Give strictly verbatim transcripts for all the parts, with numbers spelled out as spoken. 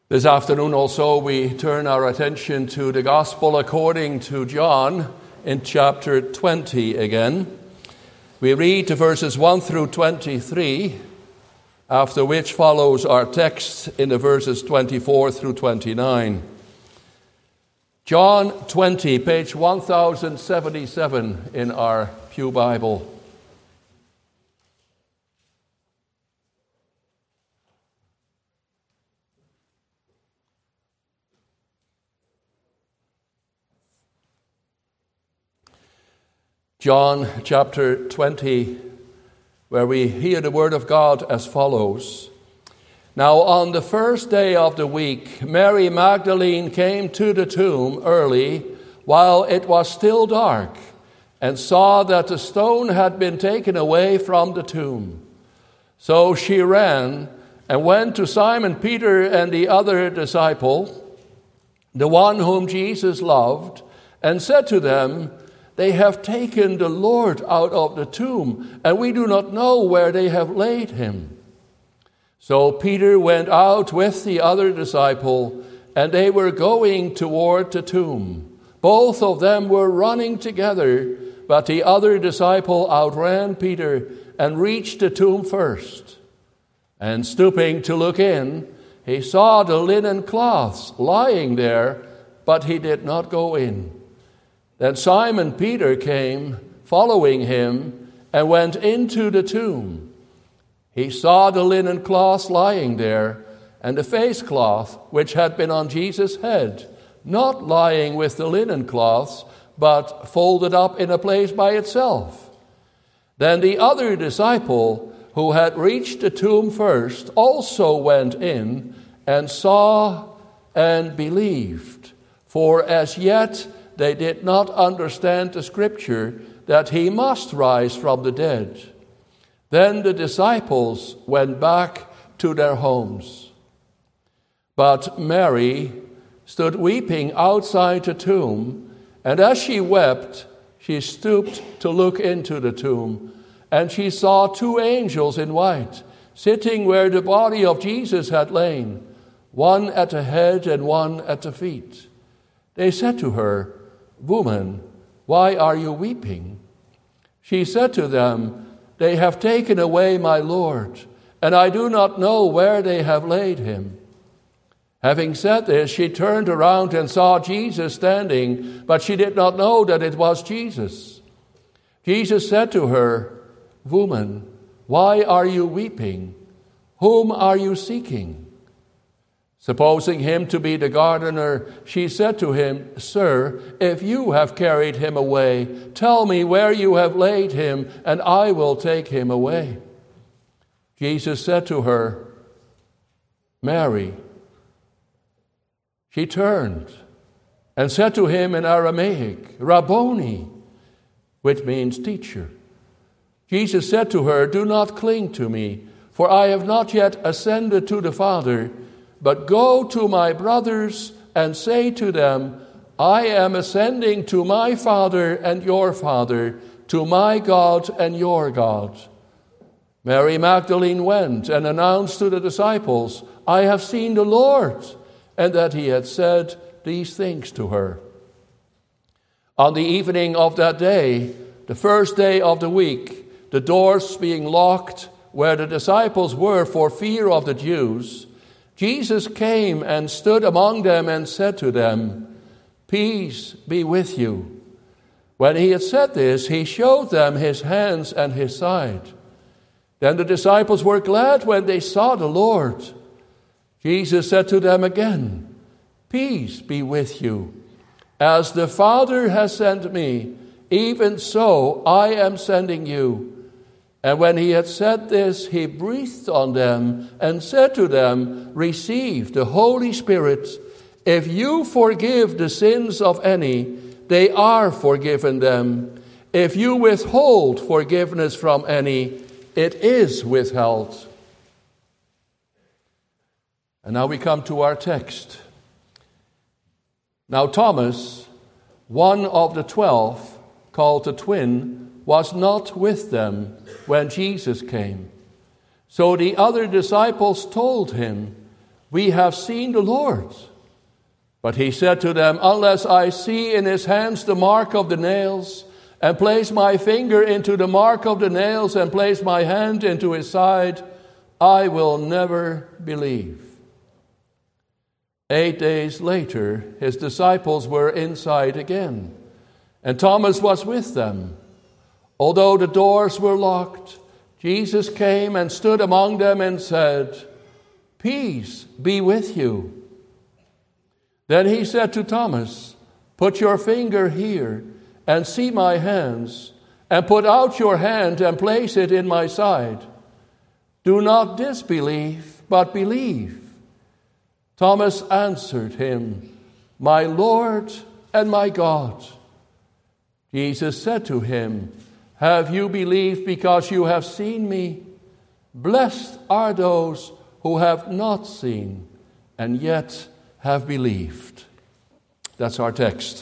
This afternoon also we turn our attention to the Gospel according to John in chapter twenty again. We read verses one through twenty-three, after which follows our text in the verses twenty-four through twenty-nine. John twenty, page one thousand seventy-seven in our Pew Bible. John chapter twenty, where we hear the word of God as follows. Now on the first day of the week, Mary Magdalene came to the tomb early, while it was still dark, and saw that the stone had been taken away from the tomb. So she ran and went to Simon Peter and the other disciple, the one whom Jesus loved, and said to them, "They have taken the Lord out of the tomb, and we do not know where they have laid him." So Peter went out with the other disciple, and they were going toward the tomb. Both of them were running together, but the other disciple outran Peter and reached the tomb first. And stooping to look in, he saw the linen cloths lying there, but he did not go in. Then Simon Peter came, following him, and went into the tomb. He saw the linen cloth lying there, and the face cloth which had been on Jesus' head, not lying with the linen cloths, but folded up in a place by itself. Then the other disciple, who had reached the tomb first, also went in and saw and believed, for as yet they did not understand the scripture that he must rise from the dead. Then the disciples went back to their homes. But Mary stood weeping outside the tomb, and as she wept, she stooped to look into the tomb, and she saw two angels in white, sitting where the body of Jesus had lain, one at the head and one at the feet. They said to her, "Woman, why are you weeping?" She said to them, "They have taken away my Lord, and I do not know where they have laid him." Having said this, she turned around and saw Jesus standing, but she did not know that it was Jesus. Jesus said to her, "Woman, why are you weeping? Whom are you seeking?" Supposing him to be the gardener, she said to him, "Sir, if you have carried him away, tell me where you have laid him, and I will take him away." Jesus said to her, "Mary." She turned and said to him in Aramaic, "Rabboni," which means teacher. Jesus said to her, "Do not cling to me, for I have not yet ascended to the Father. But go to my brothers and say to them, I am ascending to my Father and your Father, to my God and your God." Mary Magdalene went and announced to the disciples, "I have seen the Lord," and that he had said these things to her. On the evening of that day, the first day of the week, the doors being locked where the disciples were for fear of the Jews, Jesus came and stood among them and said to them, "Peace be with you." When he had said this, he showed them his hands and his side. Then the disciples were glad when they saw the Lord. Jesus said to them again, "Peace be with you. As the Father has sent me, even so I am sending you." And when he had said this, he breathed on them and said to them, "Receive the Holy Spirit. If you forgive the sins of any, they are forgiven them. If you withhold forgiveness from any, it is withheld." And now we come to our text. Now Thomas, one of the twelve, called the twin, was not with them when Jesus came. So the other disciples told him, "We have seen the Lord." But he said to them, "Unless I see in his hands the mark of the nails, and place my finger into the mark of the nails, and place my hand into his side, I will never believe." Eight days later, his disciples were inside again, and Thomas was with them. Although the doors were locked, Jesus came and stood among them and said, "Peace be with you." Then he said to Thomas, "Put your finger here and see my hands, and put out your hand and place it in my side. Do not disbelieve, but believe." Thomas answered him, "My Lord and my God." Jesus said to him, "Have you believed because you have seen me? Blessed are those who have not seen and yet have believed." That's our text.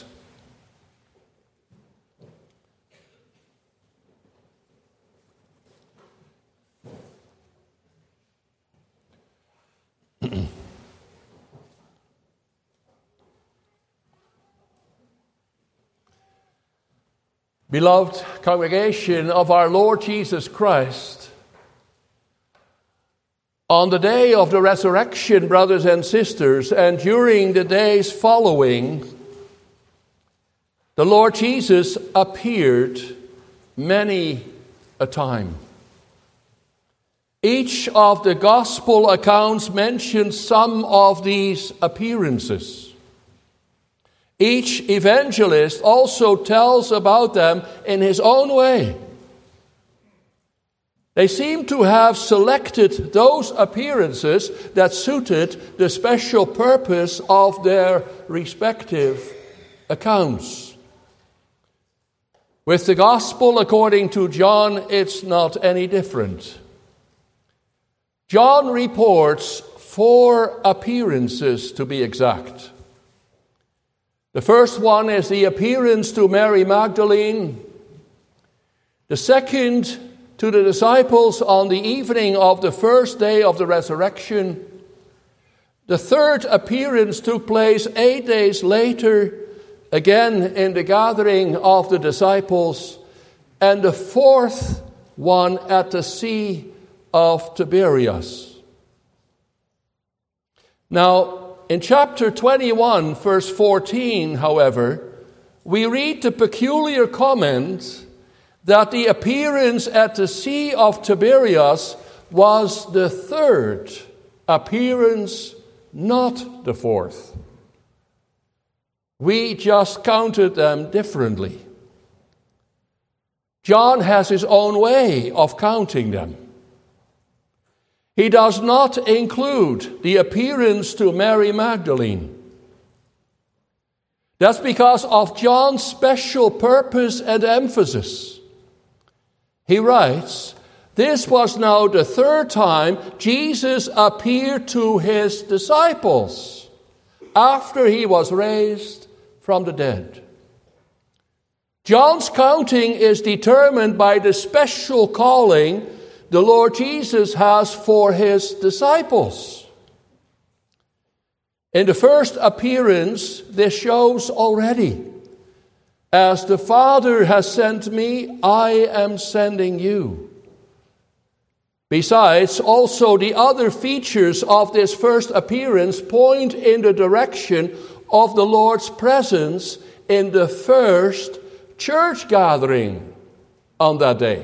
Beloved congregation of our Lord Jesus Christ, on the day of the resurrection, brothers and sisters, and during the days following, the Lord Jesus appeared many a time. Each of the gospel accounts mentions some of these appearances. Each evangelist also tells about them in his own way. They seem to have selected those appearances that suited the special purpose of their respective accounts. With the gospel according to John, it's not any different. John reports four appearances, to be exact. The first one is the appearance to Mary Magdalene. The second, to the disciples on the evening of the first day of the resurrection. The third appearance took place eight days later, again in the gathering of the disciples. And the fourth one at the Sea of Tiberias. Now, in chapter twenty-one, verse fourteen, however, we read the peculiar comment that the appearance at the Sea of Tiberias was the third appearance, not the fourth. We just counted them differently. John has his own way of counting them. He does not include the appearance to Mary Magdalene. That's because of John's special purpose and emphasis. He writes, "This was now the third time Jesus appeared to his disciples after he was raised from the dead." John's counting is determined by the special calling the Lord Jesus has for his disciples. In the first appearance, this shows already, "As the Father has sent me, I am sending you." Besides, also the other features of this first appearance point in the direction of the Lord's presence in the first church gathering on that day.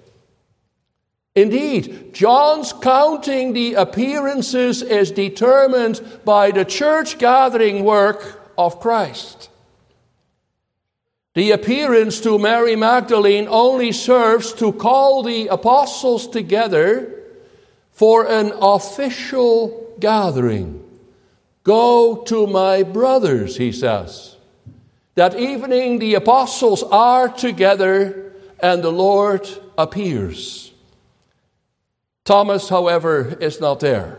Indeed, John's counting the appearances is determined by the church gathering work of Christ. The appearance to Mary Magdalene only serves to call the apostles together for an official gathering. "Go to my brothers," he says. That evening the apostles are together and the Lord appears. Thomas, however, is not there.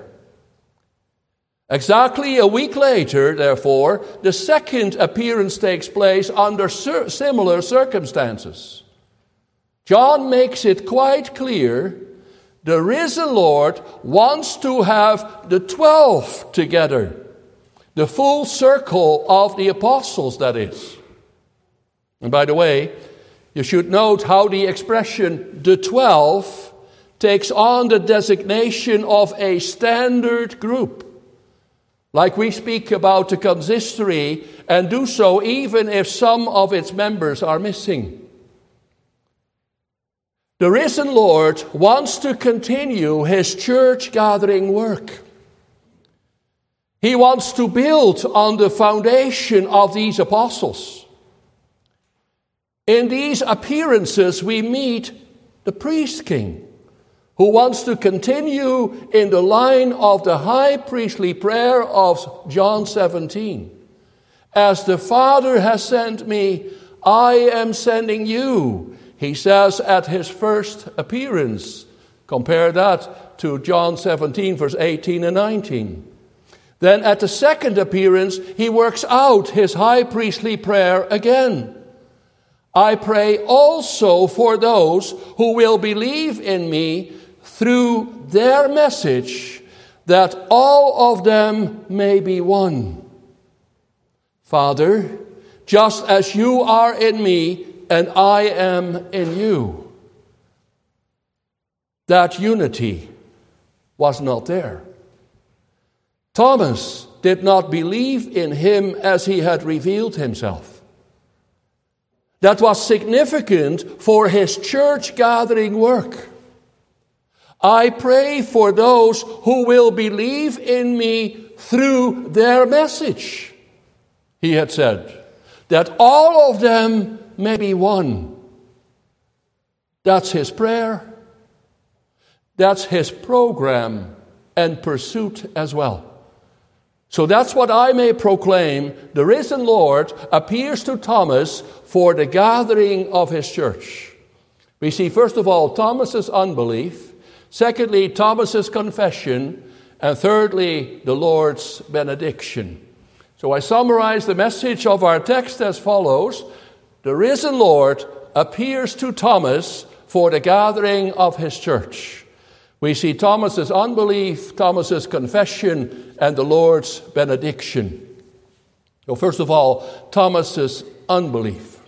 Exactly a week later, therefore, the second appearance takes place under similar circumstances. John makes it quite clear The risen Lord wants to have the twelve together. The full circle of the apostles, that is. And by the way, you should note how the expression the twelve takes on the designation of a standard group. Like we speak about the consistory and do so even if some of its members are missing. The risen Lord wants to continue his church gathering work. He wants to build on the foundation of these apostles. In these appearances, we meet the priest king, who wants to continue in the line of the high priestly prayer of John seventeen. As the Father has sent me, I am sending you, he says at his first appearance. Compare that to John seventeen, verse eighteen and nineteen. Then at the second appearance, he works out his high priestly prayer again. I pray also for those who will believe in me through their message, that all of them may be one. Father, just as you are in me and I am in you. That unity was not there. Thomas did not believe in him as he had revealed himself. That was significant for his church gathering work. I pray for those who will believe in me through their message, he had said, that all of them may be one. That's his prayer. That's his program and pursuit as well. So that's what I may proclaim. The risen Lord appears to Thomas for the gathering of his church. We see, first of all, Thomas's unbelief. Secondly, Thomas's confession. And thirdly, the Lord's benediction. So I summarize the message of our text as follows. The risen Lord appears to Thomas for the gathering of his church. We see Thomas's unbelief, Thomas's confession, and the Lord's benediction. So first of all, Thomas's unbelief.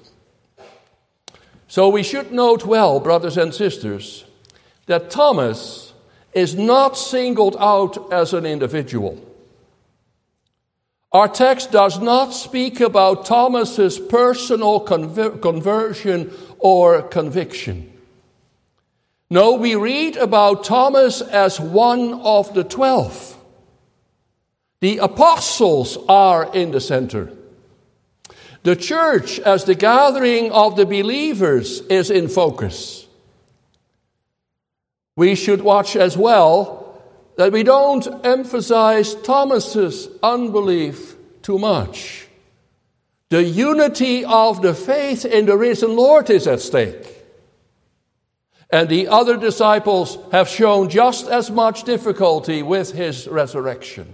So we should note well, brothers and sisters, that Thomas is not singled out as an individual. Our text does not speak about Thomas's personal conver- conversion or conviction. No, we read about Thomas as one of the twelve. The apostles are in the center. The church, as the gathering of the believers, is in focus. We should watch as well that we don't emphasize Thomas's unbelief too much. The unity of the faith in the risen Lord is at stake. And the other disciples have shown just as much difficulty with his resurrection.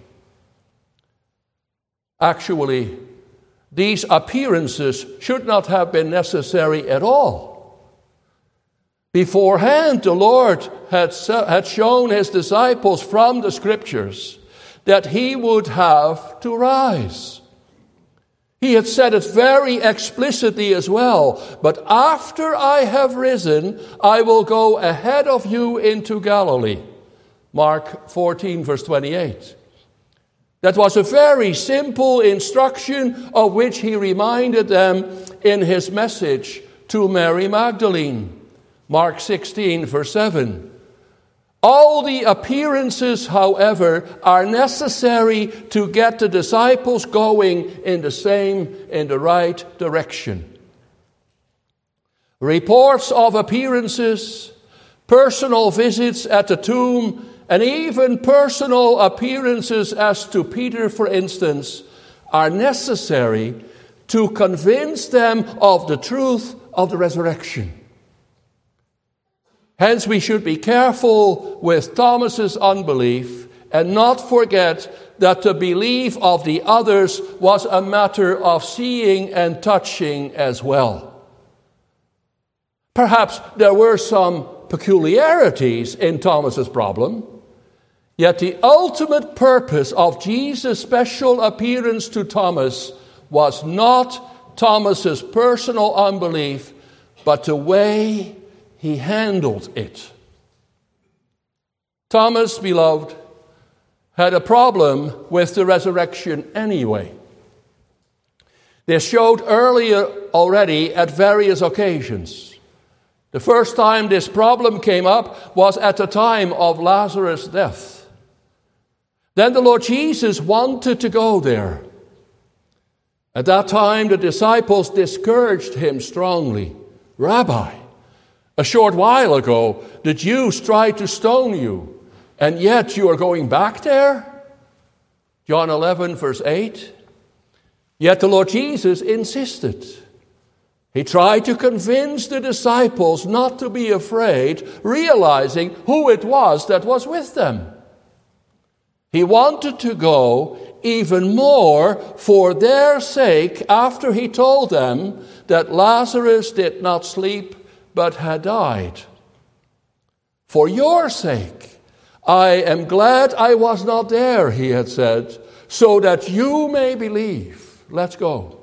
Actually, these appearances should not have been necessary at all. Beforehand, the Lord had, had shown his disciples from the Scriptures that he would have to rise. He had said it very explicitly as well. But after I have risen, I will go ahead of you into Galilee. Mark fourteen, verse twenty-eight. That was a very simple instruction of which he reminded them in his message to Mary Magdalene. Mark sixteen, verse seven. All the appearances, however, are necessary to get the disciples going in the same, in the right direction. Reports of appearances, personal visits at the tomb, and even personal appearances as to Peter, for instance, are necessary to convince them of the truth of the resurrection. Hence, we should be careful with Thomas's unbelief and not forget that the belief of the others was a matter of seeing and touching as well. Perhaps there were some peculiarities in Thomas's problem, yet the ultimate purpose of Jesus' special appearance to Thomas was not Thomas's personal unbelief, but the way he handled it. Thomas, beloved, had a problem with the resurrection anyway. This showed earlier already at various occasions. The first time this problem came up was at the time of Lazarus' death. Then the Lord Jesus wanted to go there. At that time, the disciples discouraged him strongly. "Rabbi, a short while ago, the Jews tried to stone you, and yet you are going back there?" John eleven, verse eight. Yet the Lord Jesus insisted. He tried to convince the disciples not to be afraid, realizing who it was that was with them. He wanted to go even more for their sake after he told them that Lazarus did not sleep but had died. "For your sake, I am glad I was not there," he had said, "so that you may believe." Let's go.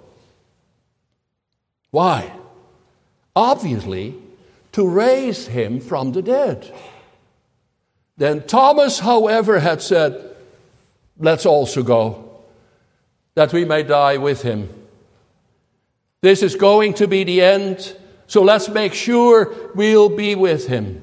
Why? Obviously, to raise him from the dead. Then Thomas, however, had said, "Let's also go, that we may die with him. This is going to be the end, so let's make sure we'll be with him."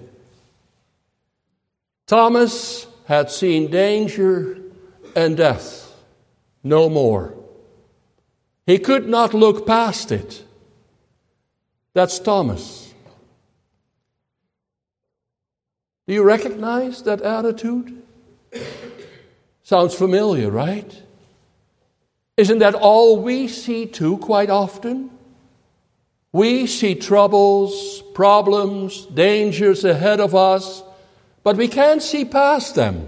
Thomas had seen danger and death, no more. He could not look past it. That's Thomas. Do you recognize that attitude? Sounds familiar, right? Isn't that all we see too quite often? We see troubles, problems, dangers ahead of us, but we can't see past them.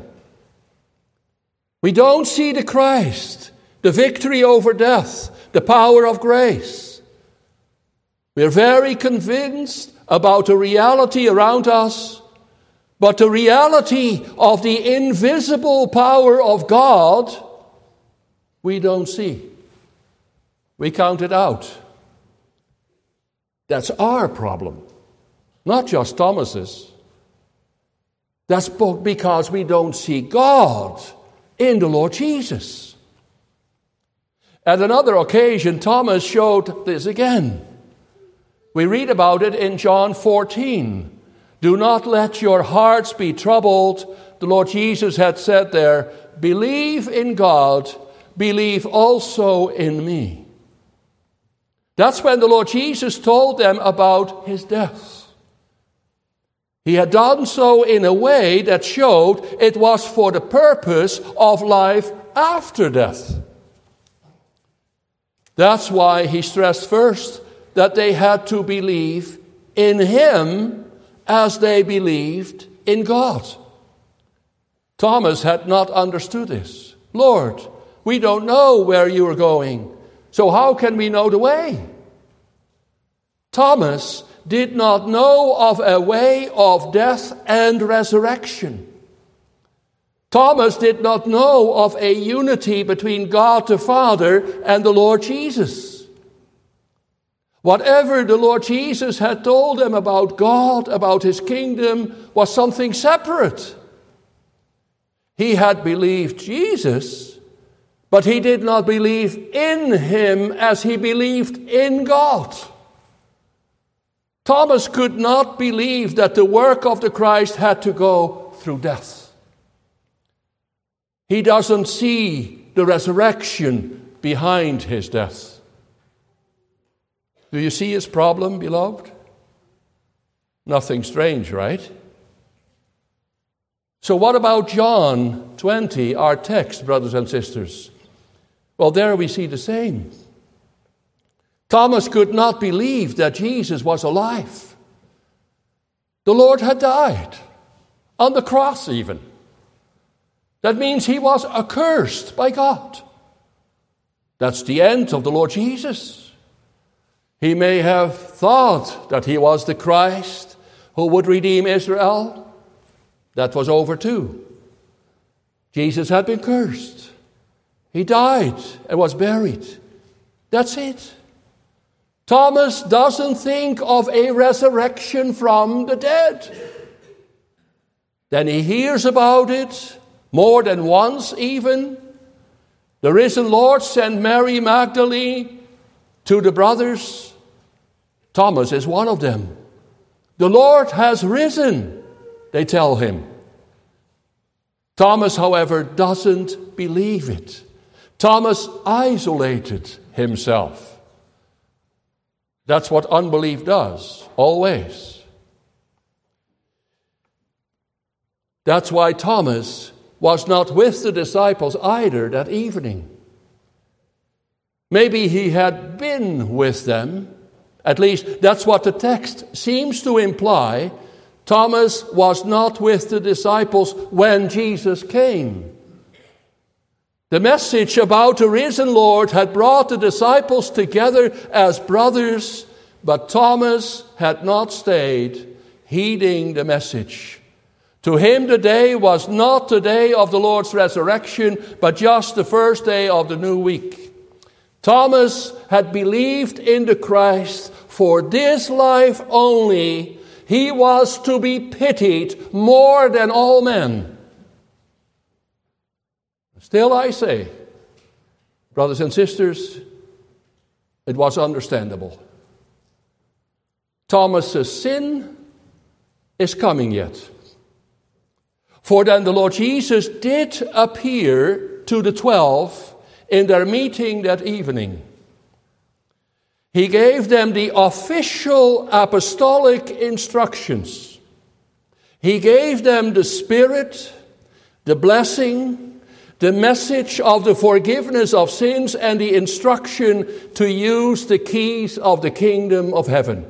We don't see the Christ, the victory over death, the power of grace. We're very convinced about the reality around us, but the reality of the invisible power of God, we don't see. We count it out. That's our problem, not just Thomas's. That's because we don't see God in the Lord Jesus. At another occasion, Thomas showed this again. We read about it in John fourteen. "Do not let your hearts be troubled." The Lord Jesus had said there, "Believe in God, believe also in me." That's when the Lord Jesus told them about his death. He had done so in a way that showed it was for the purpose of life after death. That's why he stressed first that they had to believe in him as they believed in God. Thomas had not understood this. "Lord, we don't know where you are going, so how can we know the way?" Thomas did not know of a way of death and resurrection. Thomas did not know of a unity between God the Father and the Lord Jesus. Whatever the Lord Jesus had told them about God, about his kingdom, was something separate. He had believed Jesus, but he did not believe in him as he believed in God. Thomas could not believe that the work of the Christ had to go through death. He doesn't see the resurrection behind his death. Do you see his problem, beloved? Nothing strange, right? So what about John twenty, our text, brothers and sisters? Well, there we see the same. Thomas could not believe that Jesus was alive. The Lord had died, on the cross even. That means he was accursed by God. That's the end of the Lord Jesus. He may have thought that he was the Christ, who would redeem Israel, that was over too. Jesus had been cursed. He died and was buried. That's it. Thomas doesn't think of a resurrection from the dead. Then he hears about it more than once even. The risen Lord sent Mary Magdalene to the brothers. Thomas is one of them. The Lord has risen, they tell him. Thomas, however, doesn't believe it. Thomas isolated himself. That's what unbelief does, always. That's why Thomas was not with the disciples either that evening. Maybe he had been with them. At least that's what the text seems to imply. Thomas was not with the disciples when Jesus came. The message about the risen Lord had brought the disciples together as brothers, but Thomas had not stayed, heeding the message. To him the day was not the day of the Lord's resurrection, but just the first day of the new week. Thomas had believed in the Christ for this life only. He was to be pitied more than all men. Still I say, brothers and sisters, it was understandable. Thomas's sin is coming yet. For then the Lord Jesus did appear to the twelve in their meeting that evening. He gave them the official apostolic instructions. He gave them the Spirit, the blessing, the message of the forgiveness of sins, and the instruction to use the keys of the kingdom of heaven.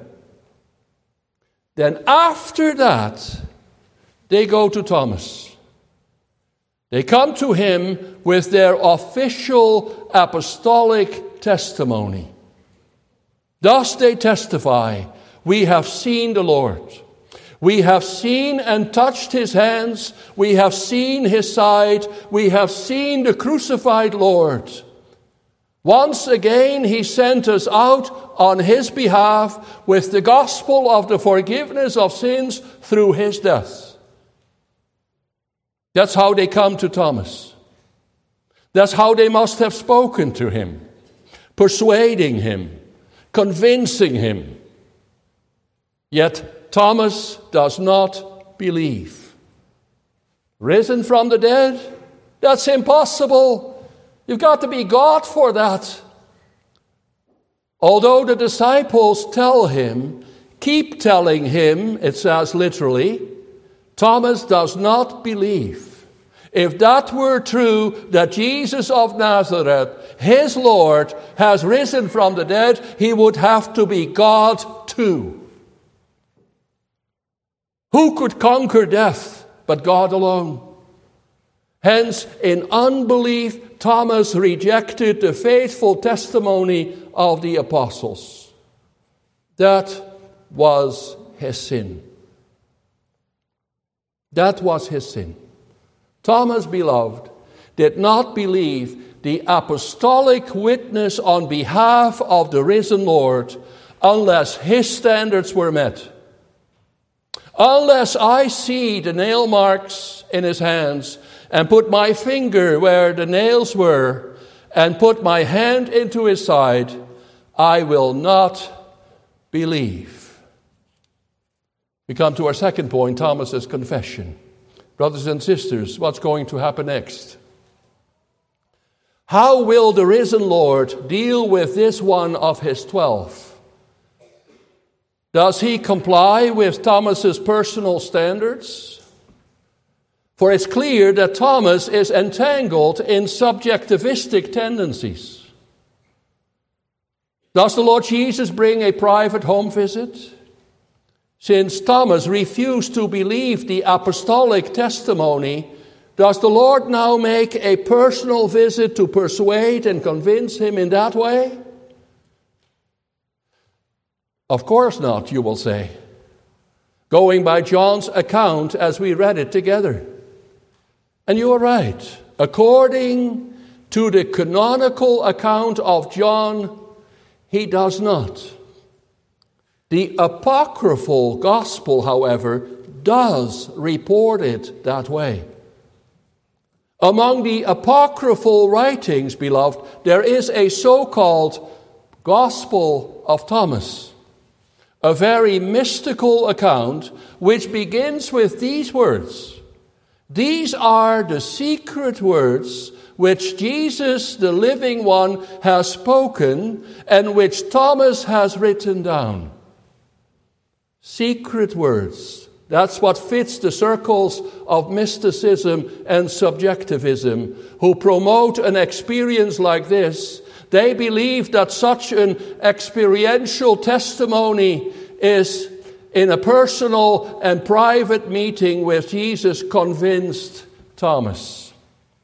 Then after that, they go to Thomas. They come to him with their official apostolic testimony. Thus they testify, "We have seen the Lord. We have seen and touched his hands. We have seen his side. We have seen the crucified Lord." Once again, he sent us out on his behalf with the gospel of the forgiveness of sins through his death. That's how they come to Thomas. That's how they must have spoken to him, persuading him, convincing him. Yet Thomas does not believe. Risen from the dead? That's impossible. You've got to be God for that. Although the disciples tell him, keep telling him, it says literally, Thomas does not believe. If that were true, that Jesus of Nazareth, his Lord, has risen from the dead, he would have to be God too. Who could conquer death but God alone? Hence, in unbelief, Thomas rejected the faithful testimony of the apostles. That was his sin. That was his sin. Thomas, beloved, did not believe the apostolic witness on behalf of the risen Lord unless his standards were met. Unless I see the nail marks in his hands and put my finger where the nails were and put my hand into his side, I will not believe. We come to our second point, Thomas's confession. Brothers and sisters, what's going to happen next? How will the risen Lord deal with this one of his twelve? Does he comply with Thomas's personal standards? For it's clear that Thomas is entangled in subjectivistic tendencies. Does the Lord Jesus bring a private home visit? Since Thomas refused to believe the apostolic testimony, does the Lord now make a personal visit to persuade and convince him in that way? Of course not, you will say. going by John's account as we read it together. And you are right. According to the canonical account of John, he does not. The apocryphal gospel, however, does report it that way. Among the apocryphal writings, beloved, there is a so-called Gospel of Thomas, a very mystical account which begins with these words. These are the secret words which Jesus, the living one, has spoken and which Thomas has written down. Secret words. That's what fits the circles of mysticism and subjectivism, who promote an experience like this. They believe that such an experiential testimony is in a personal and private meeting with Jesus convinced Thomas.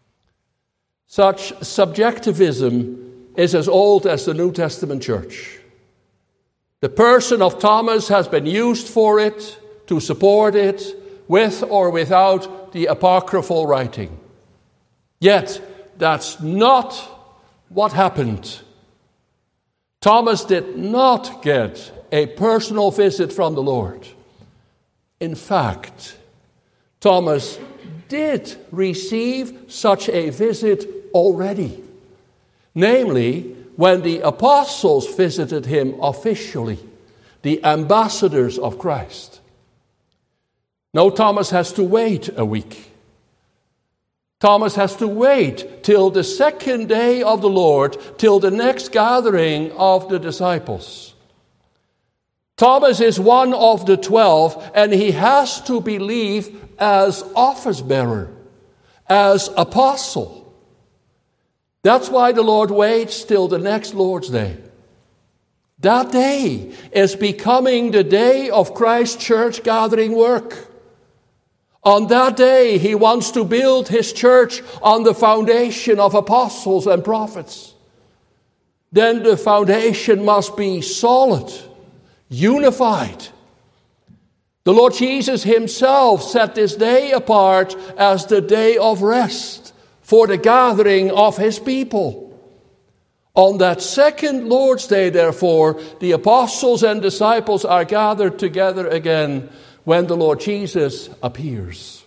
Such subjectivism is as old as the New Testament church. The person of Thomas has been used for it, to support it, with or without the apocryphal writing. Yet, that's not what happened. Thomas did not get a personal visit from the Lord. In fact, Thomas did receive such a visit already. Namely, when the apostles visited him officially, the ambassadors of Christ. Now Thomas has to wait a week. Thomas has to wait till the second day of the Lord, till the next gathering of the disciples. Thomas is one of the twelve, and he has to believe as office bearer, as apostle. That's why the Lord waits till the next Lord's Day. That day is becoming the day of Christ's church gathering work. On that day, he wants to build his church on the foundation of apostles and prophets. Then the foundation must be solid, unified. The Lord Jesus himself set this day apart as the day of rest for the gathering of his people. On that second Lord's Day, therefore, the apostles and disciples are gathered together again when the Lord Jesus appears.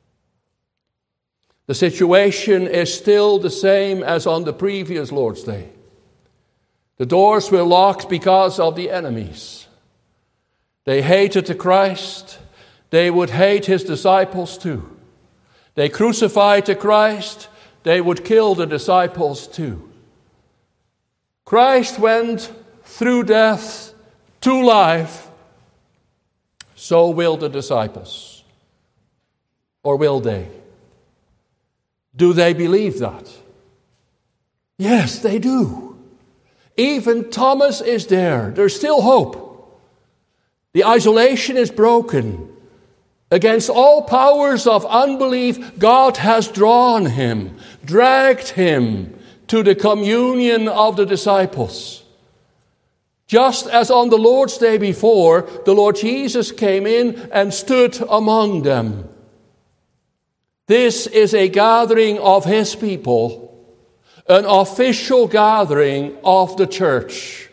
The situation is still the same as on the previous Lord's Day. The doors were locked because of the enemies. They hated the Christ. They would hate his disciples too. They crucified the Christ. They would kill the disciples too. Christ went through death to life. So will the disciples. Or will they? Do they believe that? Yes, they do. Even Thomas is there. There's still hope. The isolation is broken. Against all powers of unbelief, God has drawn him, dragged him to the communion of the disciples. Just as on the Lord's Day before, the Lord Jesus came in and stood among them. This is a gathering of his people, an official gathering of the church.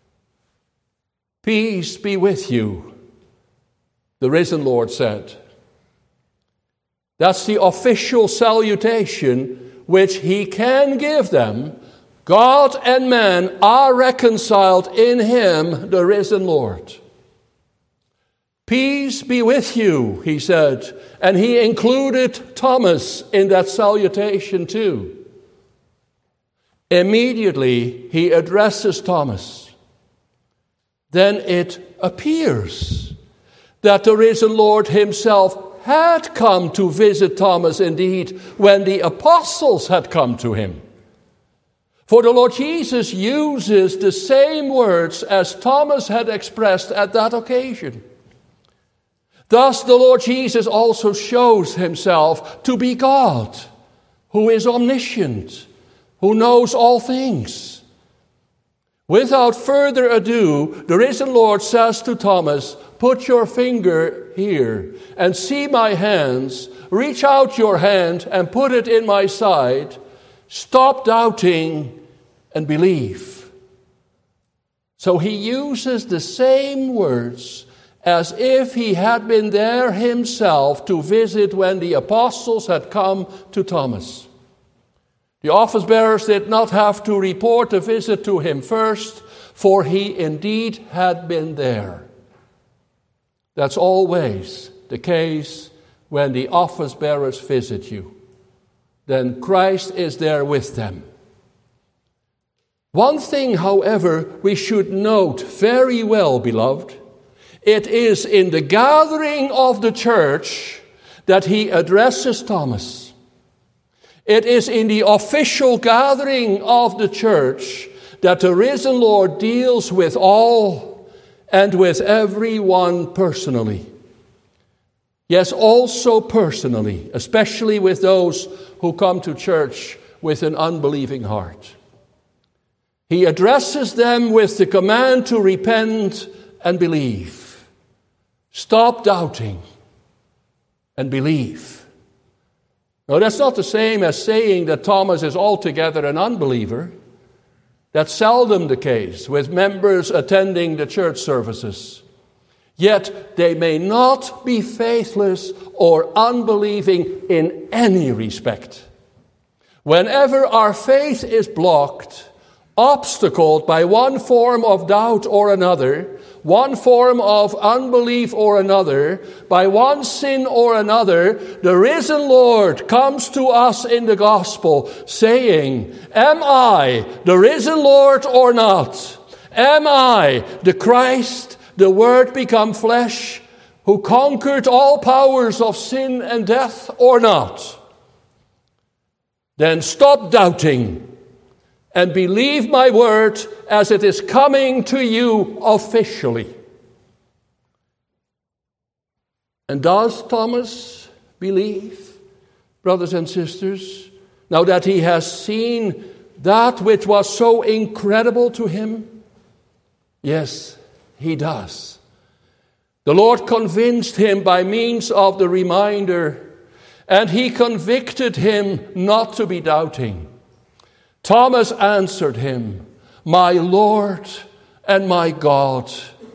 Peace be with you, the risen Lord said. That's the official salutation which he can give them. God and man are reconciled in him, the risen Lord. Peace be with you, he said, and he included Thomas in that salutation too. Immediately he addresses Thomas. Then it appears that the risen Lord himself had come to visit Thomas indeed when the apostles had come to him. For the Lord Jesus uses the same words as Thomas had expressed at that occasion. Thus the Lord Jesus also shows himself to be God, who is omniscient, who knows all things. Without further ado, the risen Lord says to Thomas, Put your finger here and see my hands. Reach out your hand and put it in my side. Stop doubting and believe. So he uses the same words as if he had been there himself to visit when the apostles had come to Thomas. The office bearers did not have to report a visit to him first, for he indeed had been there. That's always the case when the office bearers visit you. Then Christ is there with them. One thing, however, we should note very well, beloved. It is in the gathering of the church that he addresses Thomas. It is in the official gathering of the church that the risen Lord deals with all and with everyone personally. Yes, also personally, especially with those who come to church with an unbelieving heart. He addresses them with the command to repent and believe. Stop doubting and believe. Now, that's not the same as saying that Thomas is altogether an unbeliever. That's seldom the case with members attending the church services. Yet they may not be faithless or unbelieving in any respect. Whenever our faith is blocked, obstacled by one form of doubt or another, one form of unbelief or another, by one sin or another, the risen Lord comes to us in the gospel saying, am I the risen Lord or not? Am I the Christ, the Word become flesh, who conquered all powers of sin and death or not? Then stop doubting and believe my word as it is coming to you officially. And does Thomas believe, brothers and sisters, now that he has seen that which was so incredible to him? Yes, he does. The Lord convinced him by means of the reminder, and he convicted him not to be doubting. Thomas answered him, my Lord and my God.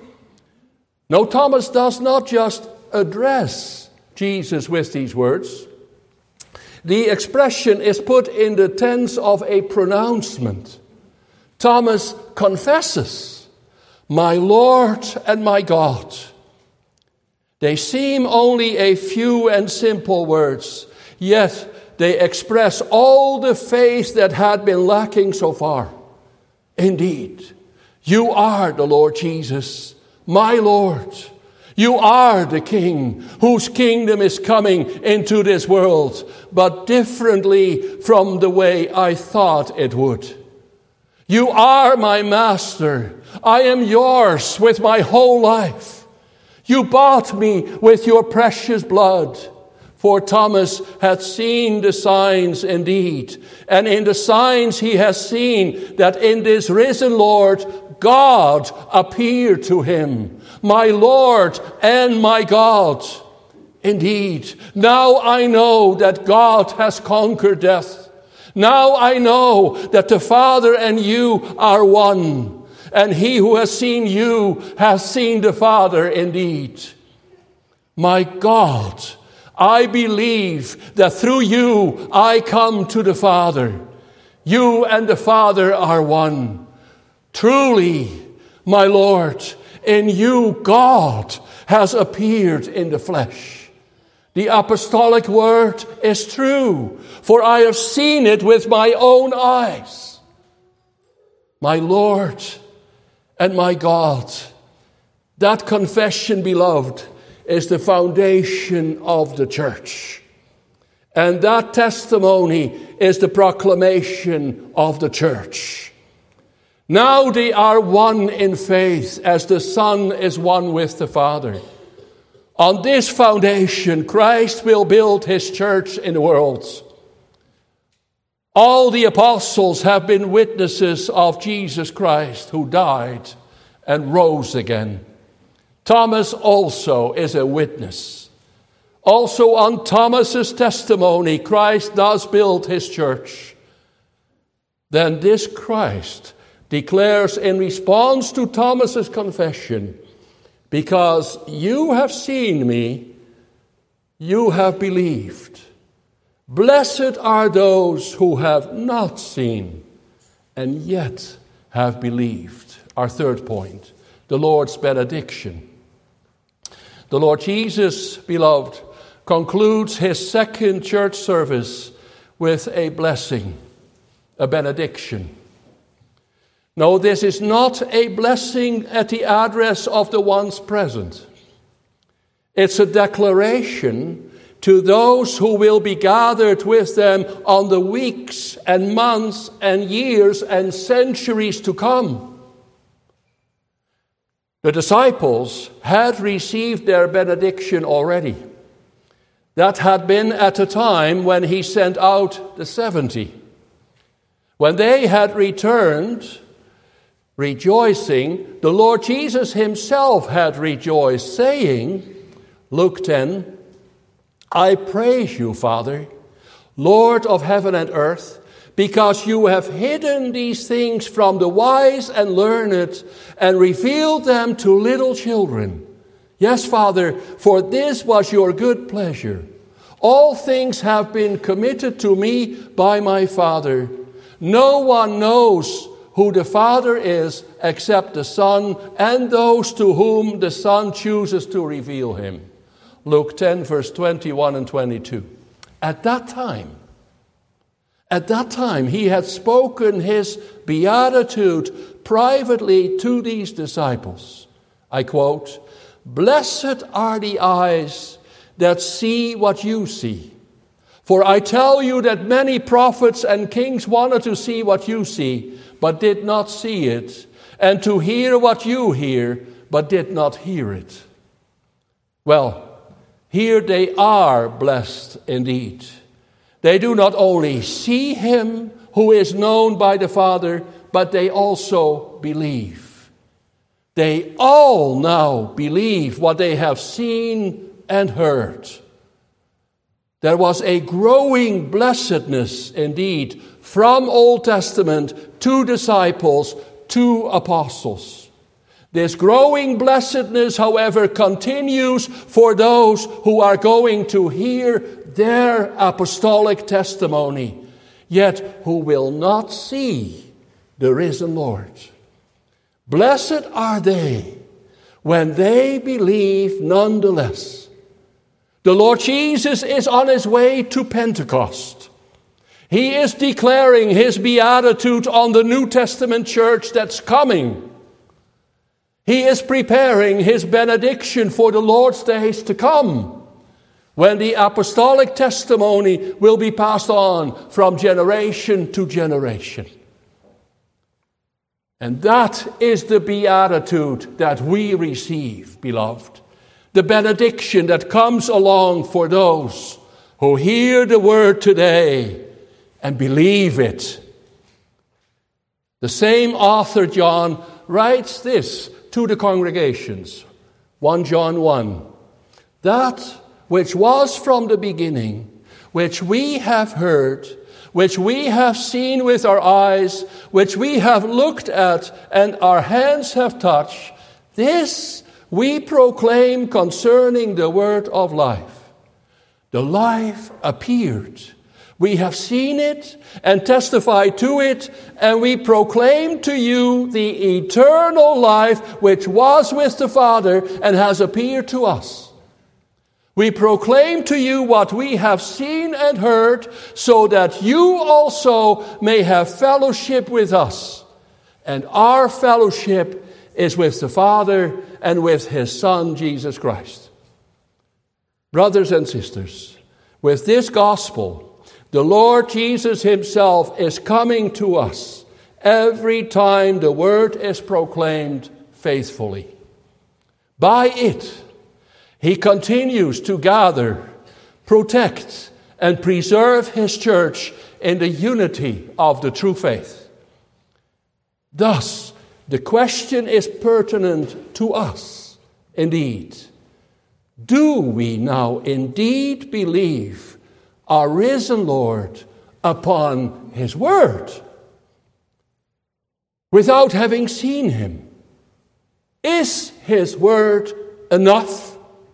No, Thomas does not just address Jesus with these words. The expression is put in the tense of a pronouncement. Thomas confesses, my Lord and my God. They seem only a few and simple words, yet they express all the faith that had been lacking so far. Indeed, you are the Lord Jesus, my Lord. You are the King whose kingdom is coming into this world, but differently from the way I thought it would. You are my master. I am yours with my whole life. You bought me with your precious blood. For Thomas had seen the signs indeed. And in the signs he has seen that in this risen Lord, God appeared to him. My Lord and my God. Indeed, now I know that God has conquered death. Now I know that the Father and you are one. And he who has seen you has seen the Father indeed. My God, I believe that through you I come to the Father. You and the Father are one. Truly, my Lord, in you God has appeared in the flesh. The apostolic word is true, for I have seen it with my own eyes. My Lord and my God, that confession, beloved, is the foundation of the church. And that testimony is the proclamation of the church. Now they are one in faith as the Son is one with the Father. On this foundation, Christ will build his church in the world. All the apostles have been witnesses of Jesus Christ, who died and rose again. Thomas also is a witness. Also on Thomas's testimony, Christ does build his church. Then this Christ declares in response to Thomas's confession, because you have seen me, you have believed. Blessed are those who have not seen and yet have believed. Our third point, the Lord's benediction. The Lord Jesus, beloved, concludes his second church service with a blessing, a benediction. No, this is not a blessing at the address of the ones present. It's a declaration to those who will be gathered with them on the weeks and months and years and centuries to come. The disciples had received their benediction already. That had been at the time when he sent out the seventy. When they had returned, rejoicing, the Lord Jesus himself had rejoiced, saying, Luke ten, I praise you, Father, Lord of heaven and earth, because you have hidden these things from the wise and learned and revealed them to little children. Yes, Father, for this was your good pleasure. All things have been committed to me by my Father. No one knows who the Father is except the Son and those to whom the Son chooses to reveal him. Luke ten, verse twenty-one and twenty-two. At that time, at that time, he had spoken his beatitude privately to these disciples. I quote, Blessed are the eyes that see what you see. For I tell you that many prophets and kings wanted to see what you see, but did not see it, and to hear what you hear, but did not hear it. Well, here they are blessed indeed. They do not only see him who is known by the Father, but they also believe. They all now believe what they have seen and heard. There was a growing blessedness indeed from Old Testament to disciples to apostles. This growing blessedness, however, continues for those who are going to hear their apostolic testimony, yet who will not see the risen Lord. Blessed are they when they believe nonetheless. The Lord Jesus is on his way to Pentecost. He is declaring his beatitude on the New Testament church that's coming. He is preparing his benediction for the Lord's days to come, when the apostolic testimony will be passed on from generation to generation. And that is the beatitude that we receive, beloved. The benediction that comes along for those who hear the word today and believe it. The same author, John, writes this to the congregations. First John one. That which was from the beginning, which we have heard, which we have seen with our eyes, which we have looked at and our hands have touched, this we proclaim concerning the word of life. The life appeared. We have seen it and testified to it, and we proclaim to you the eternal life which was with the Father and has appeared to us. We proclaim to you what we have seen and heard, so that you also may have fellowship with us. And our fellowship is with the Father and with his Son, Jesus Christ. Brothers and sisters, with this gospel, the Lord Jesus himself is coming to us every time the word is proclaimed faithfully. By it, he continues to gather, protect, and preserve his church in the unity of the true faith. Thus, the question is pertinent to us indeed? Do we now indeed believe our risen Lord upon his word without having seen him? Is his word enough?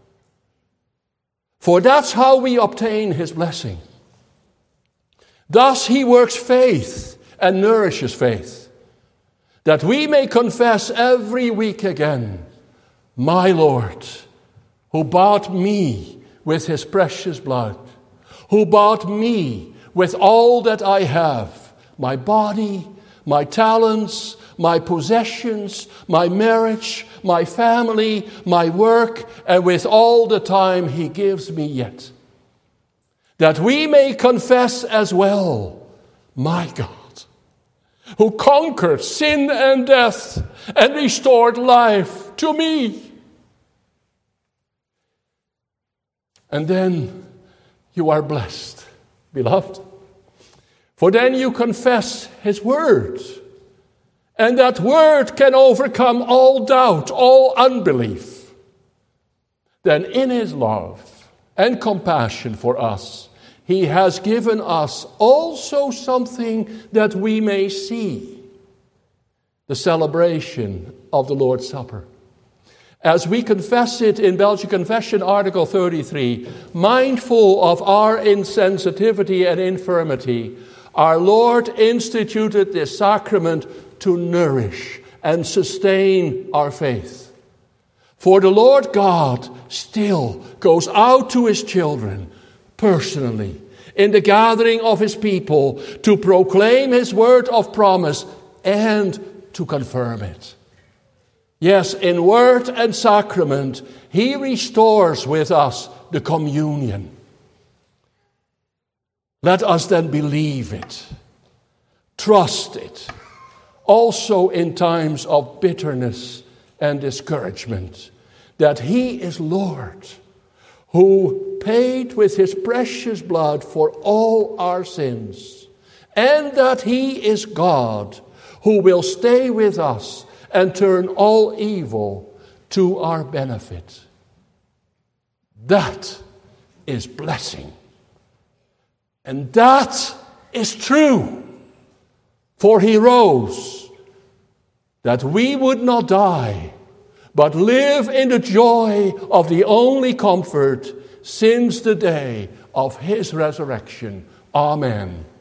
For that's how we obtain his blessing. Thus he works faith and nourishes faith, that we may confess every week again, my Lord, who bought me with his precious blood, who bought me with all that I have, my body, my talents, my possessions, my marriage, my family, my work, and with all the time he gives me yet, that we may confess as well, my God, who conquered sin and death and restored life to me. And then you are blessed, beloved, for then you confess his word, and that word can overcome all doubt, all unbelief. Then in his love and compassion for us, he has given us also something that we may see, the celebration of the Lord's Supper. As we confess it in Belgian Confession, Article thirty-three, mindful of our insensitivity and infirmity, our Lord instituted this sacrament to nourish and sustain our faith. For the Lord God still goes out to his children personally in the gathering of his people to proclaim his word of promise and to confirm it. Yes, in word and sacrament, he restores with us the communion. Let us then believe it, trust it, also in times of bitterness and discouragement, that he is Lord, who paid with his precious blood for all our sins, and that he is God, who will stay with us and turn all evil to our benefit. That is blessing. And that is true. For he rose, that we would not die, but live in the joy of the only comfort since the day of his resurrection. Amen.